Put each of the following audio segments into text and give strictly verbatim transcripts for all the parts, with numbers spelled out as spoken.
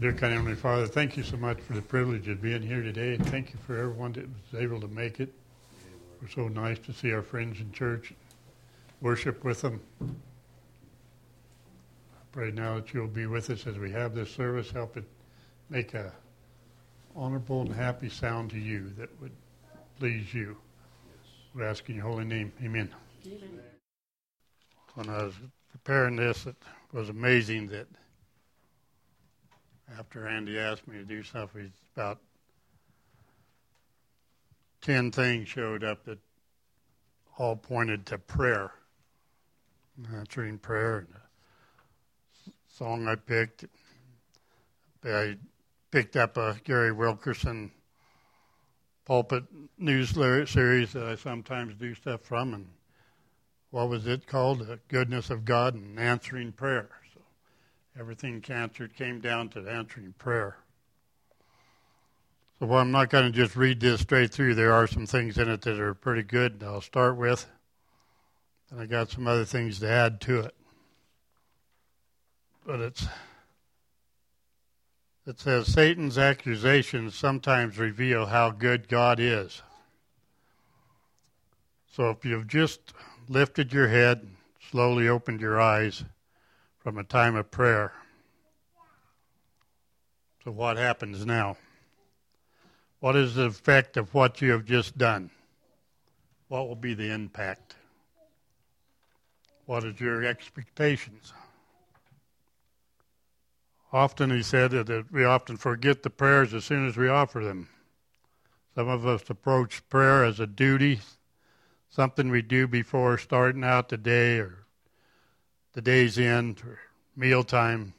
Dear kind Heavenly Father, thank you so much for the privilege of being here today, and thank you for everyone that was able to make it. It was so nice to see our friends in church, worship with them. I pray now that you'll be with us as we have this service, help it make a honorable and happy sound to you that would please you. We ask in your holy name, amen. Amen. When I was preparing this, it was amazing that after Andy asked me to do something, about ten things showed up that all pointed to prayer, answering prayer. And the song I picked, I picked up a Gary Wilkerson pulpit news series that I sometimes do stuff from, and what was it called? The Goodness of God and Answering Prayer. So everything answered came down to answering prayer. So well, I'm not going to just read this straight through. There are some things in it that are pretty good I'll start with, and I got some other things to add to it. But it's it says, Satan's accusations sometimes reveal how good God is. So if you've just lifted your head, slowly opened your eyes from a time of prayer, so what happens now? What is the effect of what you have just done? What will be the impact? What is your expectations? Often he said that we often forget the prayers as soon as we offer them. Some of us approach prayer as a duty, something we do before starting out the day or the day's end or mealtime.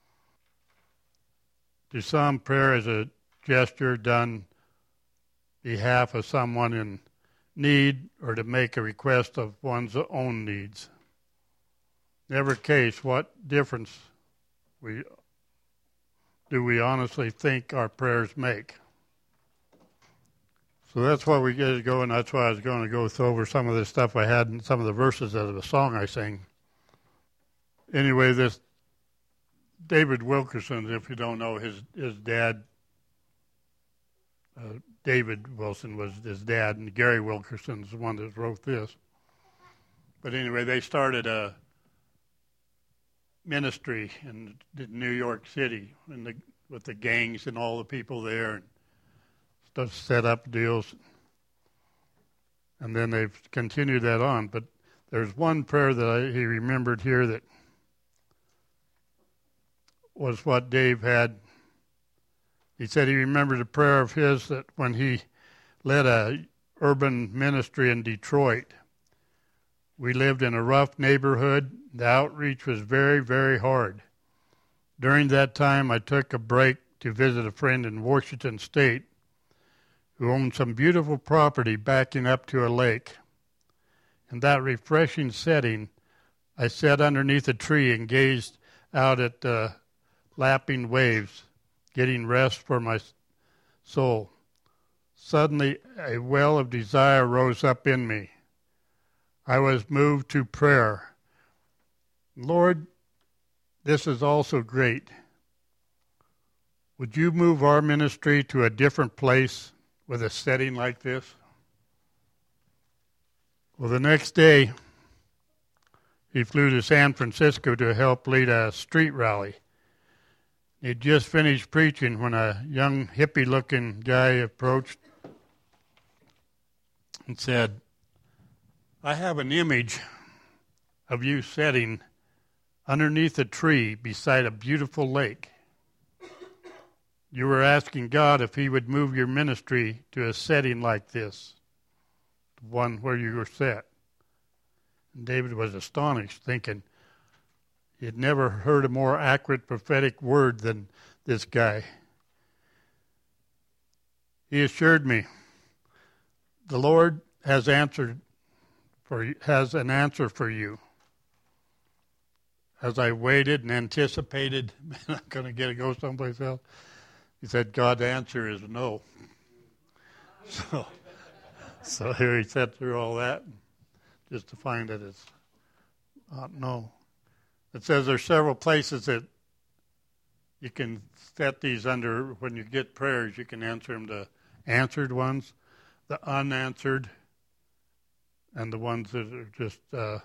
To some, prayer is a gesture done behalf of someone in need or to make a request of one's own needs. In every case, what difference we do we honestly think our prayers make? So that's why we get to go, and that's why I was going to go over some of the stuff I had and some of the verses out of a song I sang. Anyway, this David Wilkerson, if you don't know, his his dad, uh, David Wilson was his dad, and Gary Wilkerson's the one that wrote this. But anyway, they started a ministry in New York City in the, with the gangs and all the people there, and stuff, set up deals, and then they've continued that on. But there's one prayer that I, he remembered here that was what Dave had. He said he remembered a prayer of his that when he led a urban ministry in Detroit, we lived in a rough neighborhood. The outreach was very, very hard. During that time, I took a break to visit a friend in Washington State who owned some beautiful property backing up to a lake. In that refreshing setting, I sat underneath a tree and gazed out at the lapping waves, getting rest for my soul. Suddenly, a well of desire rose up in me. I was moved to prayer. Lord, this is also great. Would you move our ministry to a different place with a setting like this? Well, the next day, he flew to San Francisco to help lead a street rally. He'd just finished preaching when a young hippie-looking guy approached and said, I have an image of you sitting underneath a tree beside a beautiful lake. You were asking God if he would move your ministry to a setting like this, the one where you were set. And David was astonished, thinking he had never heard a more accurate prophetic word than this guy. He assured me, the Lord has answered for has an answer for you. As I waited and anticipated, I'm going to get to go someplace else, he said, God's answer is no. So, so here he sat through all that just to find that it's not no. It says there's several places that you can set these under, when you get prayers, you can answer them to answered ones, the unanswered, and the ones that are just uh,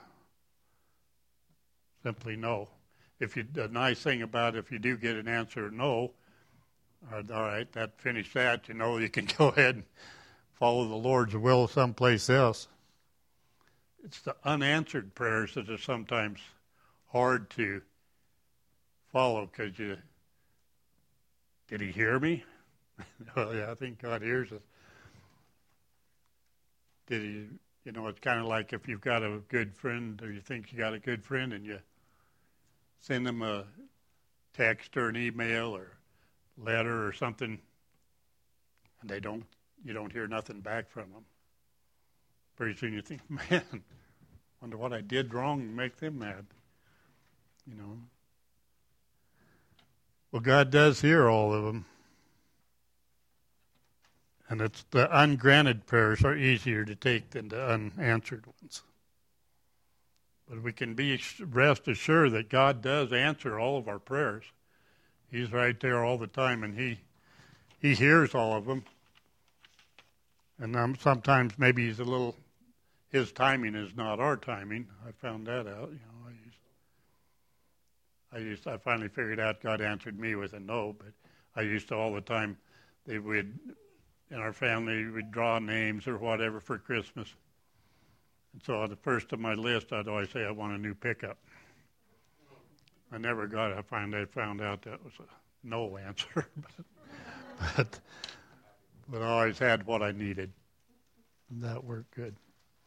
simply no. If you, the nice thing about it, if you do get an answer no, all right, that finish that, you know, you can go ahead and follow the Lord's will someplace else. It's the unanswered prayers that are sometimes hard to follow because you, did he hear me? Well, yeah, I think God hears us. Did he, you know, it's kind of like if you've got a good friend or you think you got a good friend and you send them a text or an email or letter or something and they don't, you don't hear nothing back from them. Pretty soon you think, man, wonder what I did wrong to make them mad, you know. Well, God does hear all of them. And it's the ungranted prayers are easier to take than the unanswered ones. But we can be rest assured that God does answer all of our prayers. He's right there all the time, and He He hears all of them. And um, sometimes maybe He's a little, His timing is not our timing. I found that out. You know, I used, I used, I finally figured out God answered me with a no, but I used to all the time. They would. In our family, we'd draw names or whatever for Christmas. And so on the first of my list, I'd always say, I want a new pickup. I never got it. I finally found out that was a no answer. but, but, but I always had what I needed. And that worked good.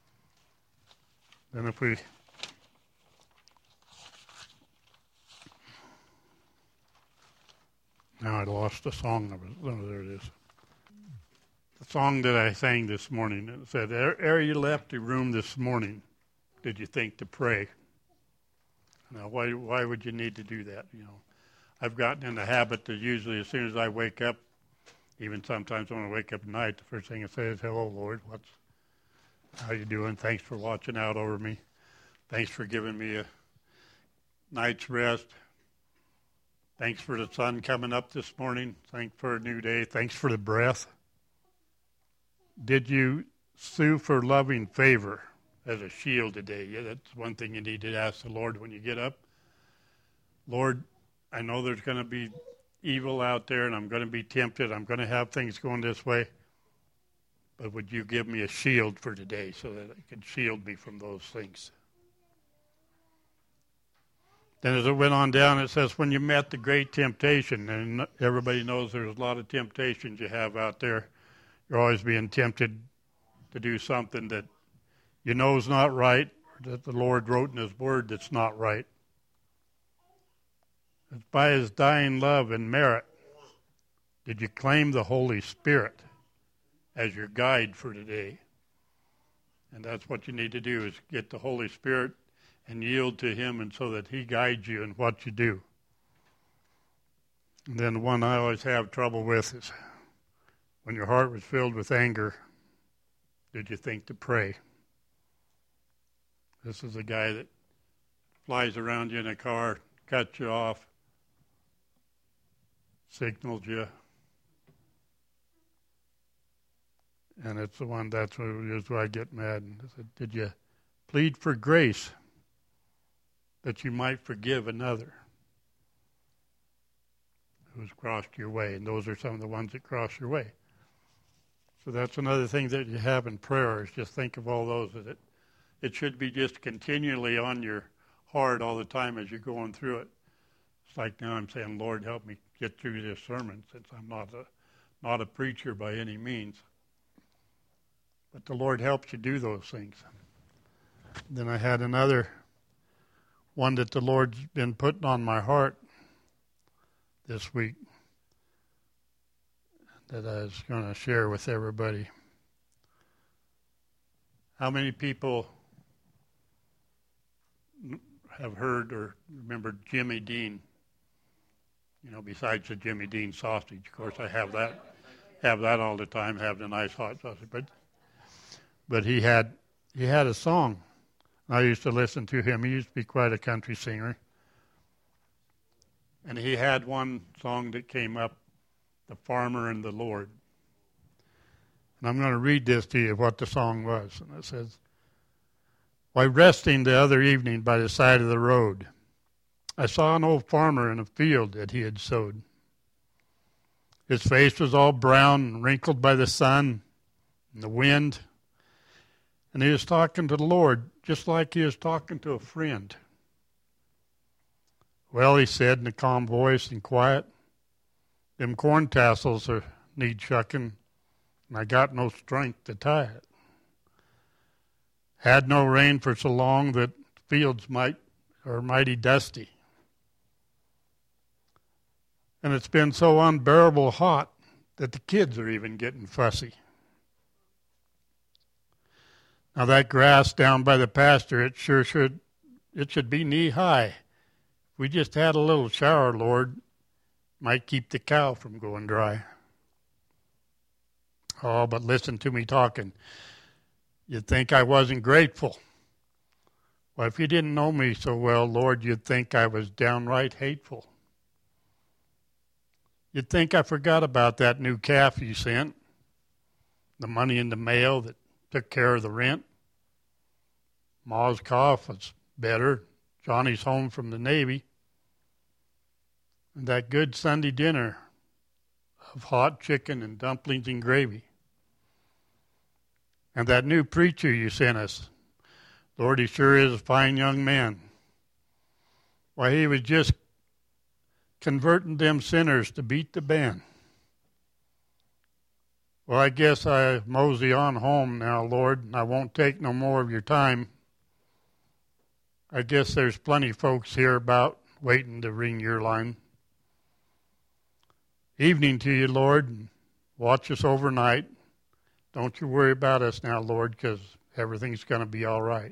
Then if we... Now I lost the song. Oh, there it is. The song that I sang this morning, it said, ere you left the room this morning, did you think to pray? Now, why why would you need to do that? You know, I've gotten in the habit that usually as soon as I wake up, even sometimes when I wake up at night, the first thing I say is, hello, Lord, what's, how you doing? Thanks for watching out over me. Thanks for giving me a night's rest. Thanks for the sun coming up this morning. Thanks for a new day. Thanks for the breath. Did you sue for loving favor as a shield today? Yeah, that's one thing you need to ask the Lord when you get up. Lord, I know there's going to be evil out there and I'm going to be tempted. I'm going to have things going this way. But would you give me a shield for today so that it can shield me from those things? Then as it went on down, it says, when you met the great temptation, and everybody knows there's a lot of temptations you have out there. You're always being tempted to do something that you know is not right, or that the Lord wrote in His Word that's not right. It's by His dying love and merit did you claim the Holy Spirit as your guide for today. And that's what you need to do, is get the Holy Spirit and yield to Him, and so that He guides you in what you do. And then the one I always have trouble with is, when your heart was filled with anger, did you think to pray? This is a guy that flies around you in a car, cuts you off, signals you. And it's the one that's where I get mad. And I said, did you plead for grace that you might forgive another who's crossed your way? And those are some of the ones that cross your way. So that's another thing that you have in prayer, is just think of all those. That it, it should be just continually on your heart all the time as you're going through it. It's like now I'm saying, Lord, help me get through this sermon, since I'm not a, not a preacher by any means. But the Lord helps you do those things. Then I had another one that the Lord's been putting on my heart this week that I was going to share with everybody. How many people have heard or remember Jimmy Dean? You know, besides the Jimmy Dean sausage, of course, I have that, have that all the time. Have the nice hot sausage, but but he had he had a song. I used to listen to him. He used to be quite a country singer. And he had one song that came up, The Farmer and the Lord. And I'm going to read this to you, what the song was. And it says, while resting the other evening by the side of the road, I saw an old farmer in a field that he had sowed. His face was all brown and wrinkled by the sun and the wind. And he was talking to the Lord just like he was talking to a friend. Well, he said in a calm voice and quiet, them corn tassels are need shucking, and I got no strength to tie it. Had no rain for so long that fields might are mighty dusty. And it's been so unbearable hot that the kids are even getting fussy. Now that grass down by the pasture, it sure should, it should be knee high. If we just had a little shower, Lord, might keep the cow from going dry. Oh, but listen to me talking. You'd think I wasn't grateful. Well, if you didn't know me so well, Lord, you'd think I was downright hateful. You'd think I forgot about that new calf you sent, the money in the mail that took care of the rent. Ma's cough was better. Johnny's home from the Navy. And that good Sunday dinner of hot chicken and dumplings and gravy. And that new preacher you sent us. Lord, he sure is a fine young man. Why, he was just converting them sinners to beat the band. Well, I guess I mosey on home now, Lord, and I won't take no more of your time. I guess there's plenty folks here about waiting to ring your line. Evening to you, Lord, and watch us overnight. Don't you worry about us now, Lord, because everything's going to be all right.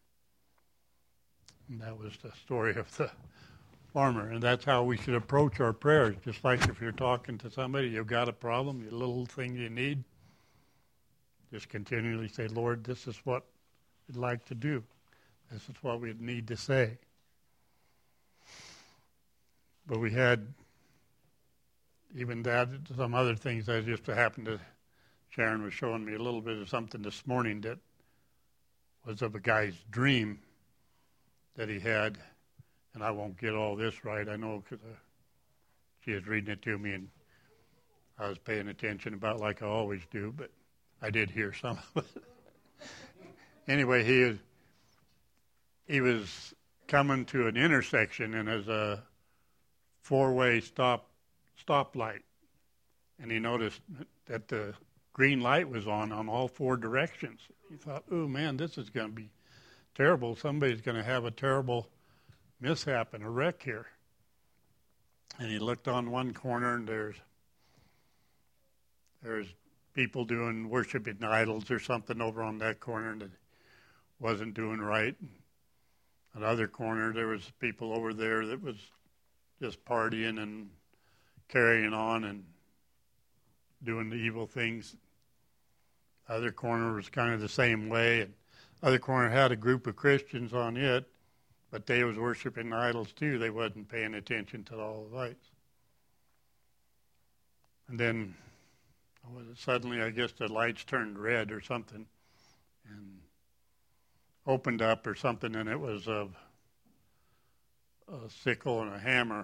And that was the story of the farmer, and that's how we should approach our prayers. Just like if you're talking to somebody, you've got a problem, a little thing you need, just continually say, Lord, this is what we'd like to do. This is what we need to say. But we had even that, some other things. I just happened to, Sharon was showing me a little bit of something this morning that was of a guy's dream that he had. And I won't get all this right, I know, because uh, she was reading it to me, and I was paying attention about like I always do, but I did hear some of it. Anyway, he was, he was coming to an intersection, and there's a four-way stop stoplight, and he noticed that the green light was on on all four directions. He thought, oh, man, this is going to be terrible. Somebody's going to have a terrible mishap and a wreck here. And he looked on one corner, and there's there's people doing worshiping idols or something over on that corner that wasn't doing right. On the other corner, there was people over there that was just partying and carrying on and doing the evil things. The other corner was kind of the same way, and the other corner had a group of Christians on it, but they was worshiping idols too. They wasn't paying attention to all the lights. And then suddenly, I guess the lights turned red or something and opened up or something, and it was a, a sickle and a hammer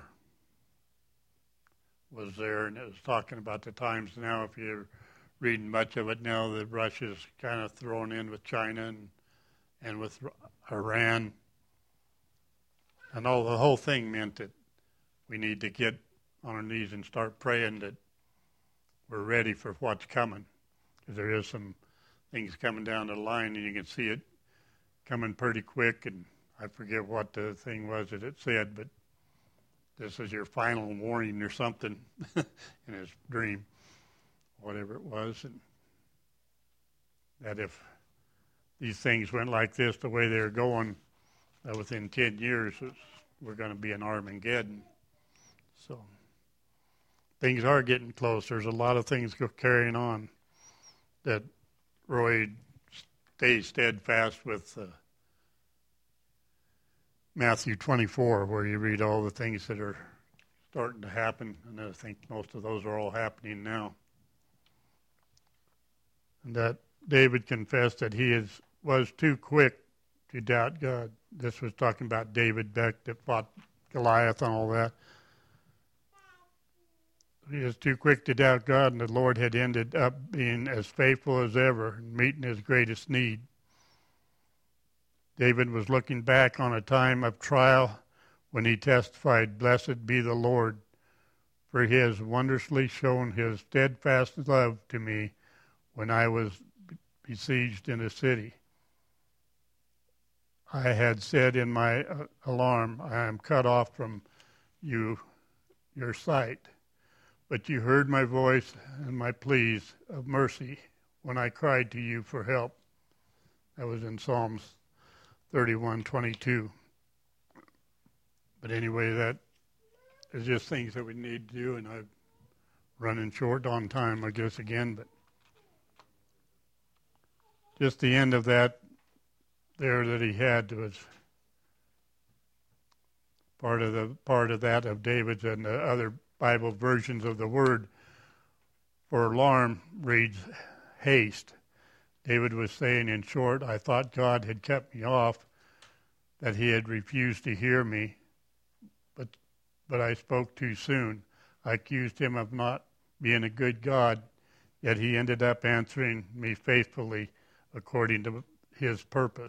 was there, and it was talking about the times now. If you're reading much of it now, that Russia's kind of thrown in with China and, and with Iran. And all the whole thing meant that we need to get on our knees and start praying that we're ready for what's coming. Because there is some things coming down the line, and you can see it coming pretty quick. And I forget what the thing was that it said, but this is your final warning or something in his dream, whatever it was. And that if these things went like this, the way they're going, uh, within ten years, we're going to be in Armageddon. So things are getting close. There's a lot of things go carrying on that Roy stays steadfast with uh, Matthew twenty-four, where you read all the things that are starting to happen, and I think most of those are all happening now. And that David confessed that he is, was too quick to doubt God. This was talking about David Beck that fought Goliath and all that. He was too quick to doubt God, and the Lord had ended up being as faithful as ever and meeting his greatest need. David was looking back on a time of trial when he testified, "Blessed be the Lord, for he has wondrously shown his steadfast love to me when I was besieged in a city. I had said in my uh, alarm, I am cut off from you, your sight. But you heard my voice and my pleas of mercy when I cried to you for help." That was in Psalms thirty-one twenty-two. But anyway, that is just things that we need to do, and I'm running short on time, I guess, again. But just the end of that there that he had was part of the part of that of David's, and the other Bible versions of the word for alarm reads haste. David was saying, in short, I thought God had kept me off, that he had refused to hear me, but but I spoke too soon. I accused him of not being a good God, yet he ended up answering me faithfully according to his purpose.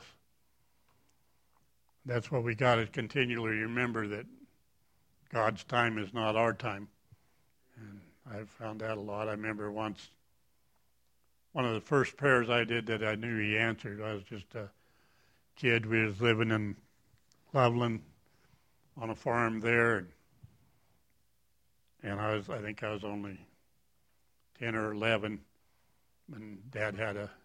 That's what we got to continually remember, that God's time is not our time. And I've found that a lot. I remember once, one of the first prayers I did that I knew he answered. I was just a kid. We was living in Loveland on a farm there, and, and I was, I think I was only ten or eleven, and Dad had a,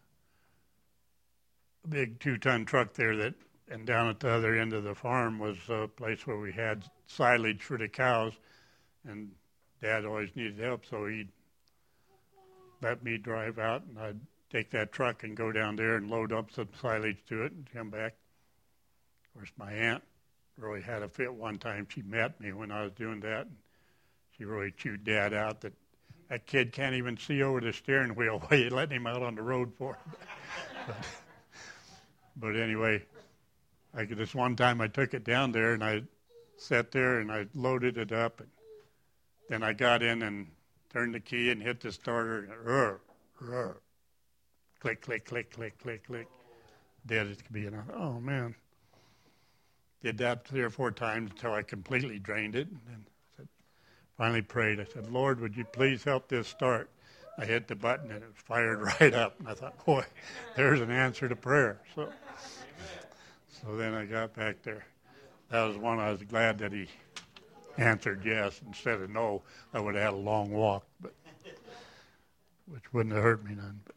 a big two-ton truck there that, and down at the other end of the farm was a place where we had silage for the cows, and Dad always needed help, so he'd let me drive out, and I'd take that truck and go down there and load up some silage to it and come back. Of course, my aunt really had a fit one time. She met me when I was doing that, and she really chewed Dad out that that kid can't even see over the steering wheel. Why you letting him out on the road for? but, but anyway, I could, this one time I took it down there, and I sat there and I loaded it up, and then I got in and turned the key and hit the starter, and rrr, rrr, click, click, click, click, click, click. Dead as could be. And I thought, oh man. Did that three or four times until I completely drained it. And then I said, finally prayed. I said, Lord, would you please help this start? I hit the button and it fired right up. And I thought, boy, there's an answer to prayer. So, so then I got back there. That was one I was glad that he answered yes instead of no. I would have had a long walk, but which wouldn't have hurt me none. But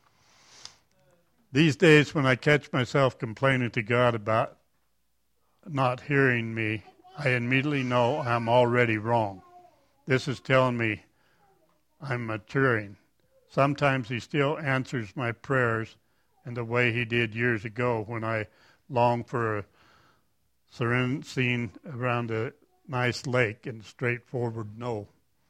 these days, when I catch myself complaining to God about not hearing me, I immediately know I'm already wrong. This is telling me I'm maturing. Sometimes he still answers my prayers in the way he did years ago when I longed for a serene scene around a nice lake and straightforward no.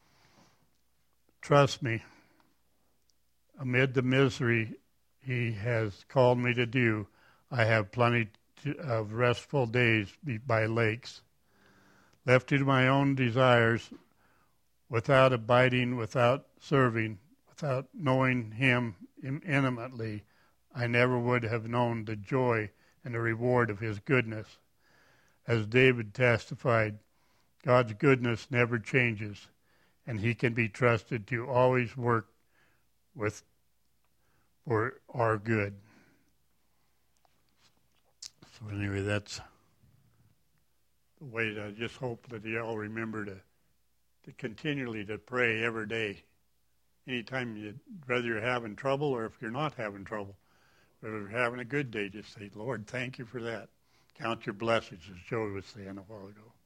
Trust me, amid the misery he has called me to do, I have plenty to, of restful days by lakes. Left to my own desires, without abiding, without serving, without knowing him intimately, I never would have known the joy and the reward of his goodness. As David testified, God's goodness never changes, and he can be trusted to always work with for our good. So anyway, that's the way that I just hope that you all remember to to continually to pray every day. Anytime you, whether you're having trouble or if you're not having trouble, whether you're having a good day, just say, Lord, thank you for that. Count your blessings, as Joey was saying a while ago.